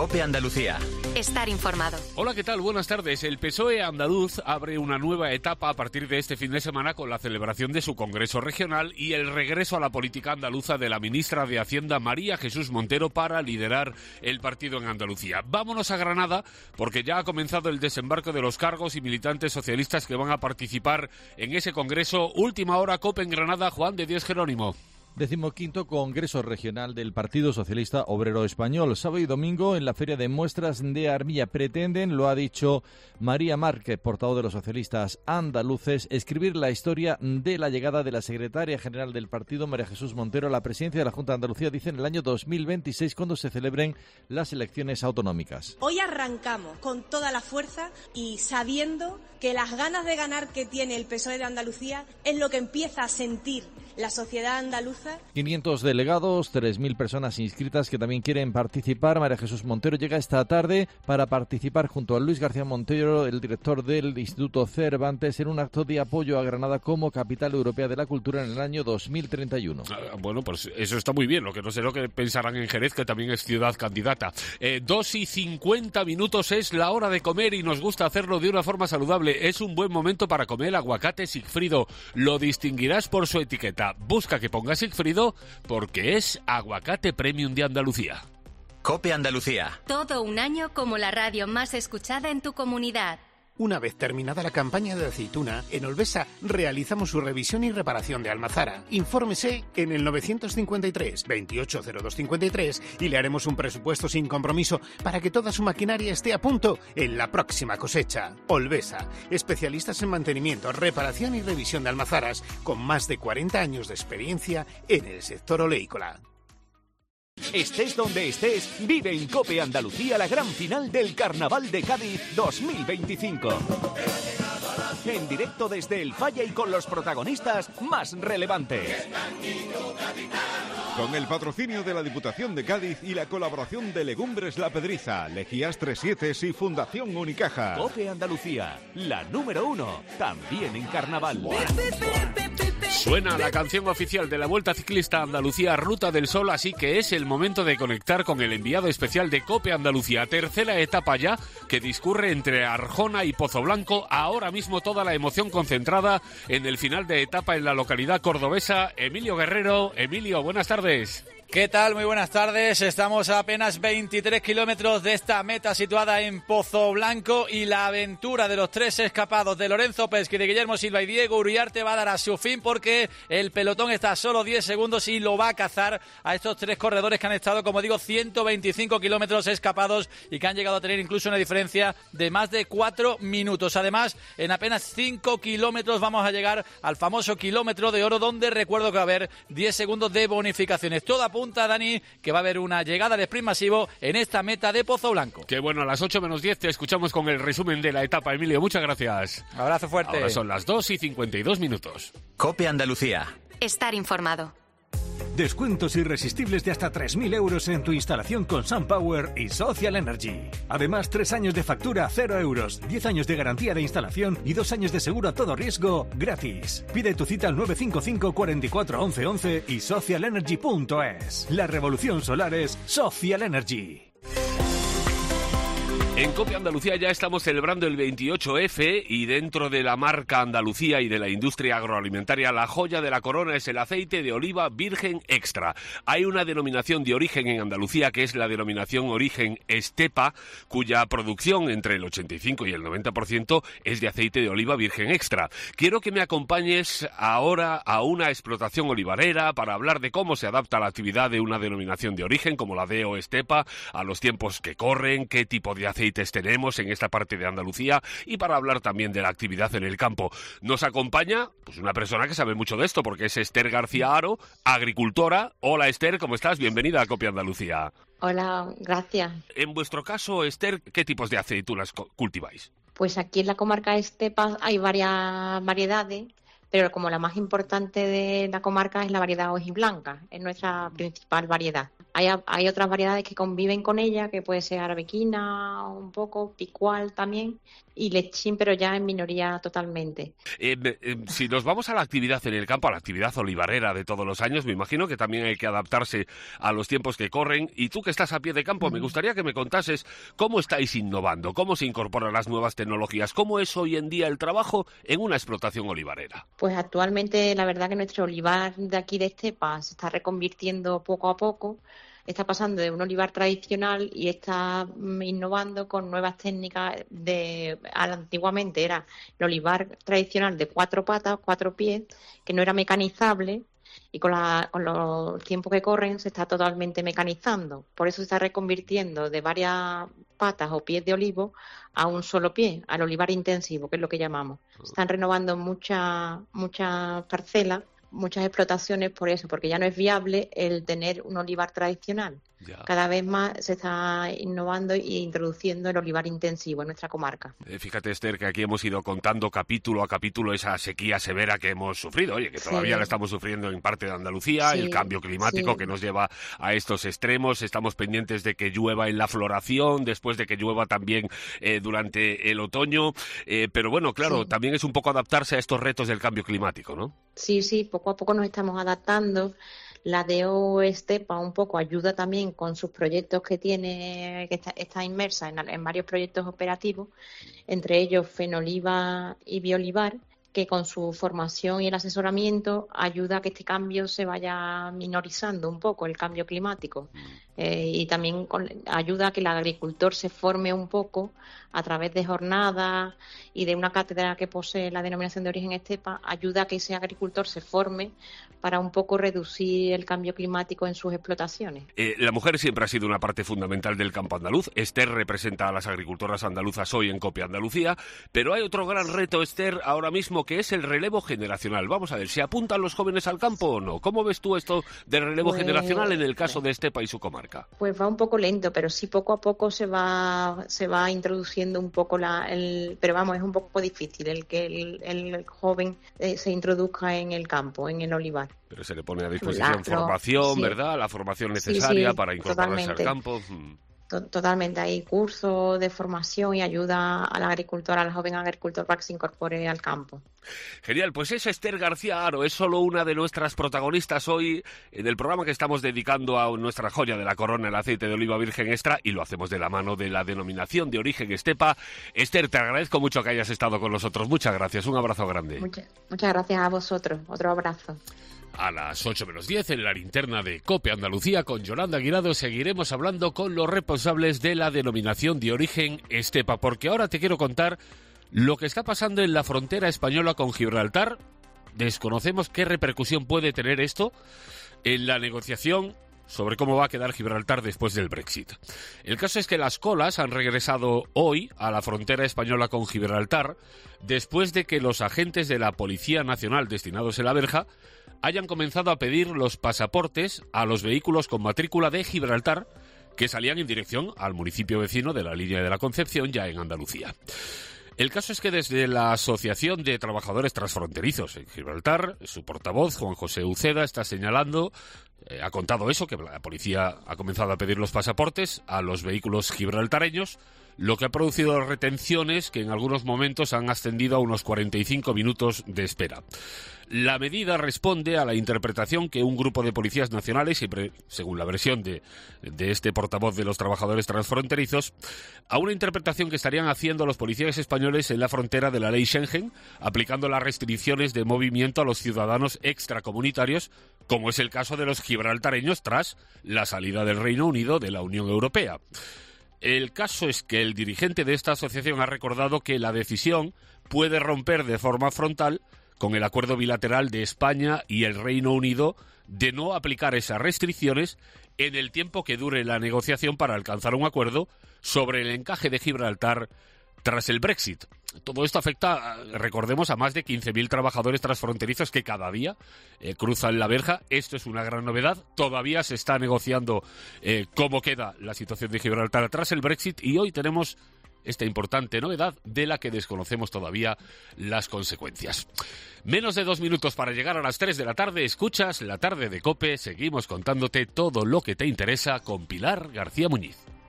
COPE Andalucía. Estar informado. Hola, ¿qué tal? Buenas tardes. El PSOE andaluz abre una nueva etapa a partir de este fin de semana con la celebración de su Congreso Regional y el regreso a la política andaluza de la ministra de Hacienda, María Jesús Montero, para liderar el partido en Andalucía. Vámonos a Granada, porque ya ha comenzado el desembarco de los cargos y militantes socialistas que van a participar en ese Congreso. Última hora, COPE en Granada. Juan de Dios Jerónimo. 15º Congreso Regional del Partido Socialista Obrero Español. Sábado y domingo en la Feria de Muestras de Armilla pretenden, lo ha dicho María Márquez, portavoz de los socialistas andaluces, escribir la historia de la llegada de la secretaria general del partido, María Jesús Montero, a la presidencia de la Junta de Andalucía, dice, en el año 2026, cuando se celebren las elecciones autonómicas. Hoy arrancamos con toda la fuerza y sabiendo que las ganas de ganar que tiene el PSOE de Andalucía es lo que empieza a sentir la sociedad andaluza. 500 delegados, 3.000 personas inscritas que también quieren participar. María Jesús Montero llega esta tarde para participar junto a Luis García Montero, el director del Instituto Cervantes, en un acto de apoyo a Granada como capital europea de la cultura en el año 2031. Bueno, pues eso está muy bien. Lo que no sé lo que pensarán en Jerez, que también es ciudad candidata. 2:50 es la hora de comer y nos gusta hacerlo de una forma saludable. Es un buen momento para comer aguacate Sigfrido. Lo distinguirás por su etiqueta. Busca que ponga Sigfrido porque es aguacate premium de Andalucía. COPE Andalucía. Todo un año como la radio más escuchada en tu comunidad. Una vez terminada la campaña de aceituna, en Olvesa realizamos su revisión y reparación de almazara. Infórmese en el 953 280253 y le haremos un presupuesto sin compromiso para que toda su maquinaria esté a punto en la próxima cosecha. Olvesa, especialistas en mantenimiento, reparación y revisión de almazaras, con más de 40 años de experiencia en el sector oleícola. Estés donde estés, vive en COPE Andalucía la gran final del Carnaval de Cádiz 2025. En directo desde el Falla y con los protagonistas más relevantes. Con el patrocinio de la Diputación de Cádiz y la colaboración de Legumbres La Pedriza, Lejías 37 y Fundación Unicaja. COPE Andalucía, la número 1, también en Carnaval. Suena la canción oficial de la Vuelta Ciclista Andalucía Ruta del Sol, así que es el momento de conectar con el enviado especial de COPE Andalucía. Tercera etapa ya, que discurre entre Arjona y Pozoblanco. Ahora mismo toda la emoción concentrada en el final de etapa en la localidad cordobesa. Emilio Guerrero. Emilio, buenas tardes. ¿Qué tal? Muy buenas tardes. Estamos a apenas 23 kilómetros de esta meta situada en Pozoblanco y la aventura de los tres escapados de Lorenzo Pesci, de Guillermo Silva y Diego Uriarte va a dar a su fin porque el pelotón está a solo 10 segundos y lo va a cazar a estos tres corredores que han estado, como digo, 125 kilómetros escapados y que han llegado a tener incluso una diferencia de más de 4 minutos. Además, en apenas 5 kilómetros vamos a llegar al famoso kilómetro de oro, donde recuerdo que va a haber 10 segundos de bonificaciones. Todo apunta, Dani, que va a haber una llegada de sprint masivo en esta meta de Pozoblanco. Que bueno, a las 8 menos 10 te escuchamos con el resumen de la etapa, Emilio. Muchas gracias. Abrazo fuerte. Ahora son las 2:52. COPE Andalucía. Estar informado. Descuentos irresistibles de hasta 3.000 euros en tu instalación con SunPower y Social Energy. Además, 3 años de factura a 0 euros, 10 años de garantía de instalación y 2 años de seguro a todo riesgo gratis. Pide tu cita al 955 44 11 11 y socialenergy.es. La revolución solar es Social Energy. En COPE Andalucía ya estamos celebrando el 28F y dentro de la marca Andalucía y de la industria agroalimentaria, la joya de la corona es el aceite de oliva virgen extra. Hay una denominación de origen en Andalucía que es la denominación origen Estepa, cuya producción entre el 85 y el 90% es de aceite de oliva virgen extra. Quiero que me acompañes ahora a una explotación olivarera para hablar de cómo se adapta la actividad de una denominación de origen como la DO Estepa a los tiempos que corren, qué tipo de aceite tenemos en esta parte de Andalucía y para hablar también de la actividad en el campo. Nos acompaña pues una persona que sabe mucho de esto porque es Esther García Haro, agricultora. Hola Esther, ¿cómo estás? Bienvenida a COPE Andalucía. Hola, gracias. En vuestro caso, Esther, ¿qué tipos de aceitunas cultiváis? Pues aquí en la comarca Estepa hay varias variedades, pero como la más importante de la comarca es la variedad hojiblanca, es nuestra principal variedad. Hay otras variedades que conviven con ella, que puede ser arbequina, un poco, picual también, y lechín, pero ya en minoría totalmente. Si nos vamos a la actividad en el campo, a la actividad olivarera de todos los años, me imagino que también hay que adaptarse a los tiempos que corren. Y tú que estás a pie de campo, me gustaría que me contases cómo estáis innovando, cómo se incorporan las nuevas tecnologías, cómo es hoy en día el trabajo en una explotación olivarera. Pues actualmente la verdad que nuestro olivar de aquí de Estepa se está reconvirtiendo poco a poco. Está pasando de un olivar tradicional y está innovando con nuevas técnicas. Antiguamente era el olivar tradicional de 4 patas, 4 pies, que no era mecanizable, y con los tiempos que corren se está totalmente mecanizando. Por eso se está reconvirtiendo de varias patas o pies de olivo a un solo pie, al olivar intensivo, que es lo que llamamos. Se están renovando muchas parcelas, muchas explotaciones por eso, porque ya no es viable el tener un olivar tradicional. Ya. Cada vez más se está innovando e introduciendo el olivar intensivo en nuestra comarca. Fíjate, Esther, que aquí hemos ido contando capítulo a capítulo esa sequía severa que hemos sufrido, oye, que todavía la estamos sufriendo en parte de Andalucía, el cambio climático que nos lleva a estos extremos. Estamos pendientes de que llueva en la floración, después de que llueva también durante el otoño, pero bueno, claro, también es un poco adaptarse a estos retos del cambio climático, ¿no? Sí, poco a poco nos estamos adaptando. La DO Estepa un poco ayuda también con sus proyectos que tiene, que está inmersa en varios proyectos operativos, entre ellos Fenoliva y Biolivar, que con su formación y el asesoramiento ayuda a que este cambio se vaya minorizando un poco, el cambio climático. Y también ayuda a que el agricultor se forme un poco a través de jornadas y de una cátedra que posee la denominación de origen Estepa, ayuda a que ese agricultor se forme para un poco reducir el cambio climático en sus explotaciones. La mujer siempre ha sido una parte fundamental del campo andaluz. Esther representa a las agricultoras andaluzas hoy en COPE Andalucía, pero hay otro gran reto, Esther, ahora mismo, que es el relevo generacional. Vamos a ver, ¿se apuntan los jóvenes al campo o no? ¿Cómo ves tú esto del relevo generacional en el caso de Estepa y su comarca? Pues va un poco lento, pero sí poco a poco se va introduciendo un poco pero vamos, es un poco difícil el que el joven se introduzca en el campo, en el olivar. Pero se le pone a disposición formación, ¿verdad? La formación necesaria para incorporarse al campo. Totalmente, hay cursos de formación y ayuda al agricultor, al joven agricultor para que se incorpore al campo. Genial, pues es Esther García Haro, es solo una de nuestras protagonistas hoy en el programa que estamos dedicando a nuestra joya de la corona, el aceite de oliva virgen extra, y lo hacemos de la mano de la denominación de origen Estepa. Esther, te agradezco mucho que hayas estado con nosotros, muchas gracias, un abrazo grande. Muchas gracias a vosotros, otro abrazo. A las 8:10 en la linterna de COPE Andalucía con Yolanda Guirado seguiremos hablando con los responsables de la denominación de origen Estepa, porque ahora te quiero contar lo que está pasando en la frontera española con Gibraltar. Desconocemos qué repercusión puede tener esto en la negociación sobre cómo va a quedar Gibraltar después del Brexit. El caso es que las colas han regresado hoy a la frontera española con Gibraltar después de que los agentes de la Policía Nacional destinados en la verja hayan comenzado a pedir los pasaportes a los vehículos con matrícula de Gibraltar que salían en dirección al municipio vecino de la Línea de la Concepción, ya en Andalucía. El caso es que desde la Asociación de Trabajadores Transfronterizos en Gibraltar, su portavoz, Juan José Uceda, está señalando, ha contado eso, que la policía ha comenzado a pedir los pasaportes a los vehículos gibraltareños, lo que ha producido retenciones que en algunos momentos han ascendido a unos 45 minutos de espera. La medida responde a la interpretación que un grupo de policías nacionales, siempre según la versión de este portavoz de los trabajadores transfronterizos, a una interpretación que estarían haciendo los policías españoles en la frontera de la ley Schengen, aplicando las restricciones de movimiento a los ciudadanos extracomunitarios, como es el caso de los gibraltareños tras la salida del Reino Unido de la Unión Europea. El caso es que el dirigente de esta asociación ha recordado que la decisión puede romper de forma frontal con el acuerdo bilateral de España y el Reino Unido de no aplicar esas restricciones en el tiempo que dure la negociación para alcanzar un acuerdo sobre el encaje de Gibraltar tras el Brexit. Todo esto afecta, recordemos, a más de 15.000 trabajadores transfronterizos que cada día cruzan la verja. Esto es una gran novedad. Todavía se está negociando cómo queda la situación de Gibraltar tras el Brexit y hoy tenemos esta importante novedad de la que desconocemos todavía las consecuencias. Menos de 2 minutos para llegar a las 3 de la tarde. Escuchas La Tarde de COPE. Seguimos contándote todo lo que te interesa con Pilar García Muñiz.